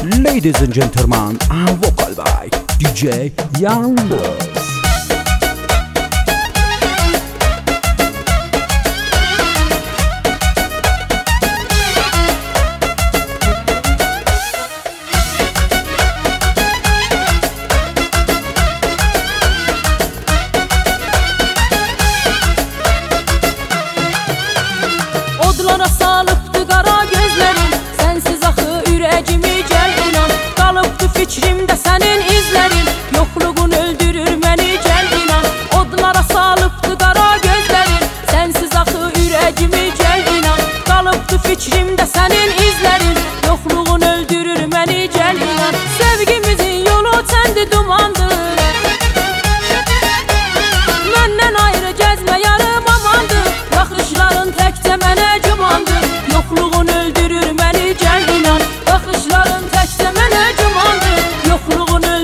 Ladies and gentlemen, I'm vocal by DJ Yalnız. Odlara salıbdı qara gözlərin, sənsiz axı ürəyimi gəl inan. Qalıbdı fikrimdə sənin izlərin, yoxluğun öldürür məni gəl inan. Odlara salıbdı qara gözlərin, sənsiz axı ürəyimi gəl inan. Qalıbdı fikrimdə sənin izlərin, yoxluğun öldürür məni gəl inan. Sevgimizin yolu çəndi dumandır, məndən ayrı gəzmə yarım amandır. Baxışların təkcə mənə gümandır, yoxluğun öldürür məni gəl inan. Baxışların təkcə mənə gümandır, yoxluğun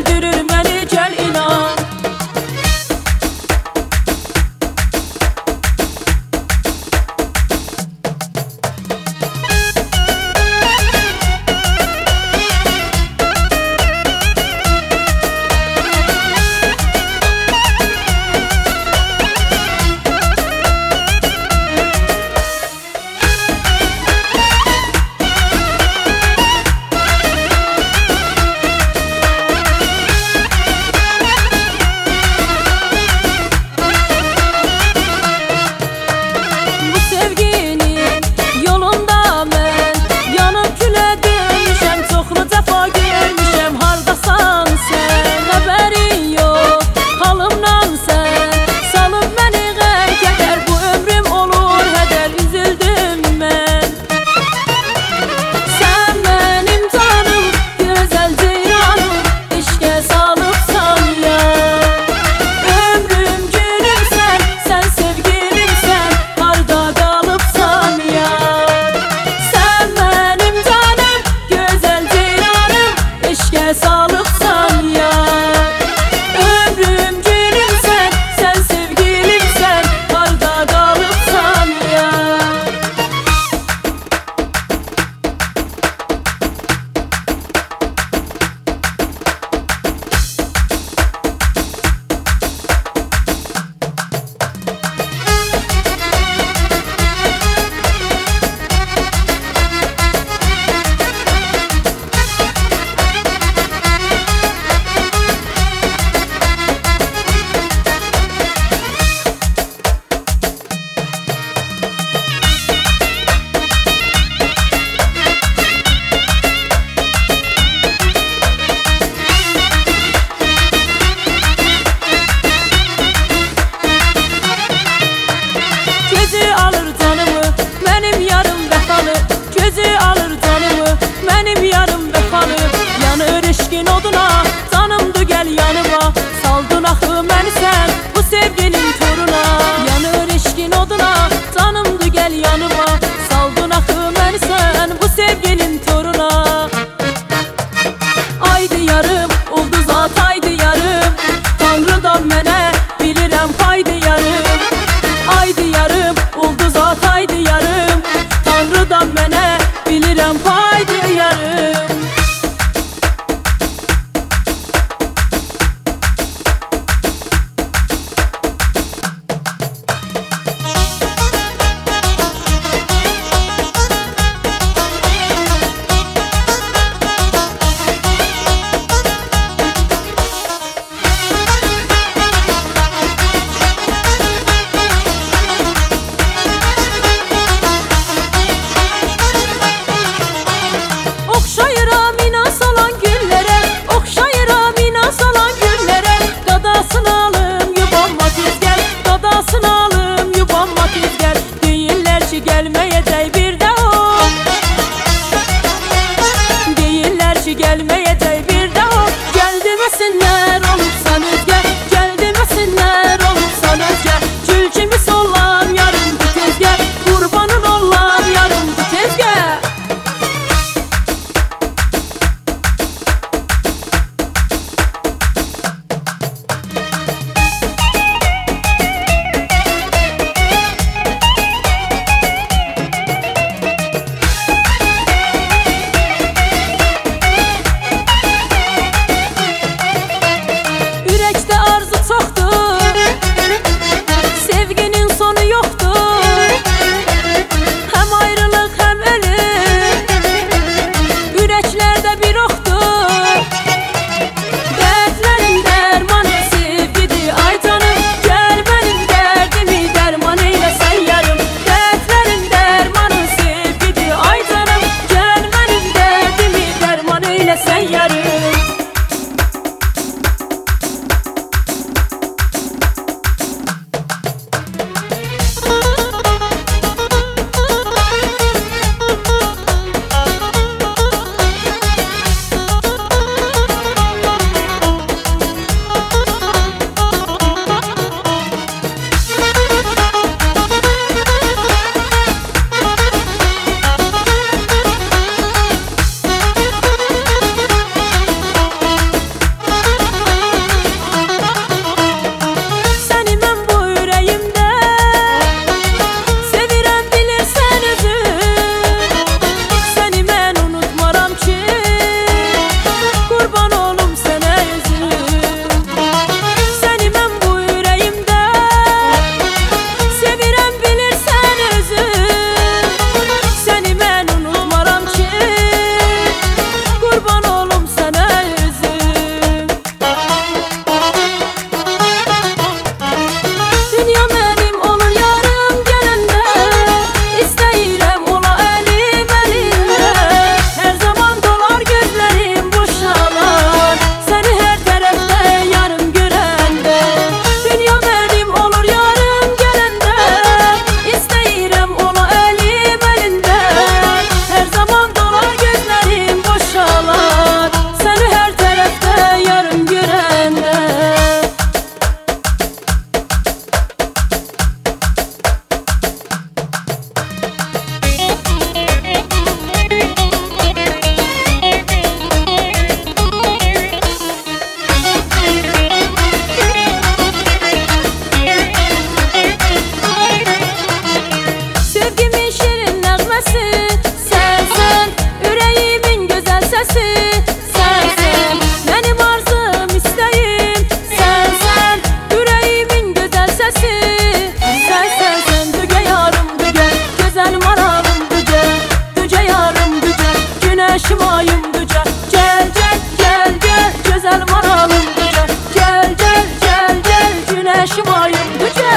sesi. Sensen yüreğimin güzel sesi. Sensen benim arzum isteğim. Sensen yüreğimin güzel sesi. Sen düge yarım düge, güzel maralım düge. Düge yarım düge, güneşim ayım düge. Gel gel gel gel, güzel maralım düge. Gel gel gel gel, güneşim ayım düge.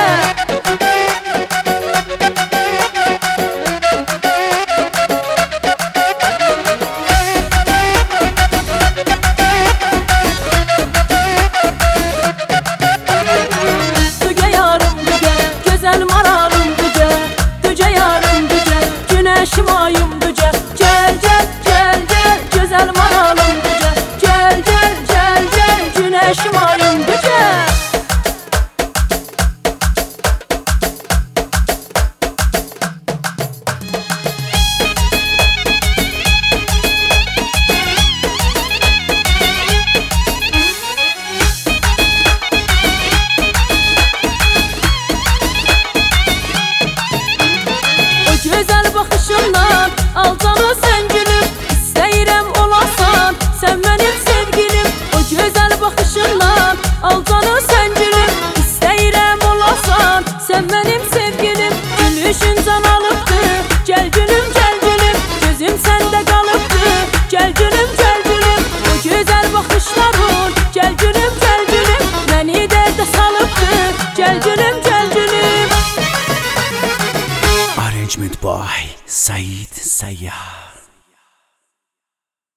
Güneşim ayım düce. Gel gel gel gel, güzel maralım düce. Gel gel gel gel, güneşim ayım düce. Güzel bakışınla al canı sen gülüm. İsteyirəm olasan sen benim sevgilim. O güzel bakışınla al canı sen gülüm. İsteyirəm olasan sen benim sevgilim. Gülüşün can alıbdı, gel gülüm gel gülüm. Gözüm sende kalıbdı, gel gülüm gel gülüm. O güzel bakışların, gel gülüm gel gülüm. Beni derde salıbdı, gel gülüm gel gülüm. Arrangement by Said Sayyah.